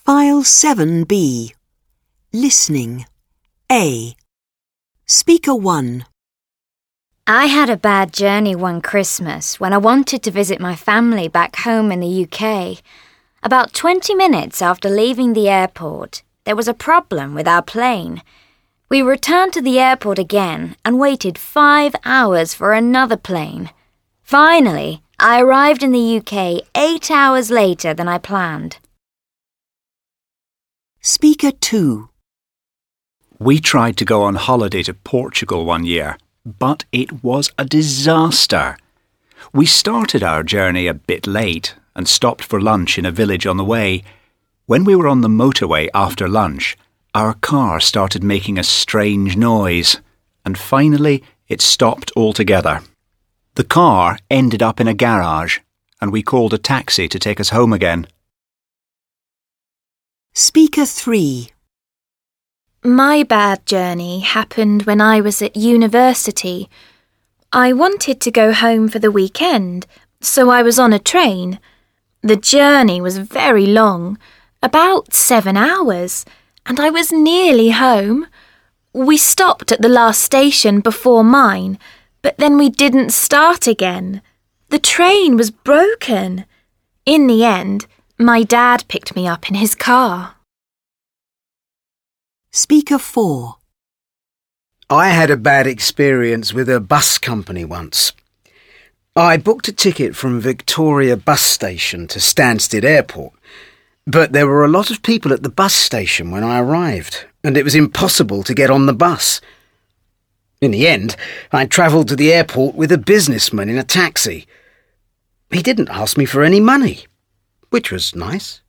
File 7B. Listening. A. Speaker 1. I had a bad journey one Christmas when I wanted to visit my family back home in the UK. About 20 minutes after leaving the airport, there was a problem with our plane. We returned to the airport again and waited 5 hours for another plane. Finally, I arrived in the UK 8 hours later than I planned. Speaker 2. We tried to go on holiday to Portugal one year, but it was a disaster. We started our journey a bit late and stopped for lunch in a village on the way. When we were on the motorway after lunch, our car started making a strange noise, and finally it stopped altogether. The car ended up in a garage, and we called a taxi to take us home again. Speaker 3. My bad journey happened when I was at university. I wanted to go home for the weekend, so I was on a train. The journey was very long, about 7 hours, and I was nearly home. We stopped at the last station before mine, but then we didn't start again. The train was broken. In the end, my dad picked me up in his car. Speaker 4. I had a bad experience with a bus company once. I booked a ticket from Victoria bus station to Stansted Airport, but there were a lot of people at the bus station when I arrived, and it was impossible to get on the bus. In the end, I travelled to the airport with a businessman in a taxi. He didn't ask me for any money, which was nice.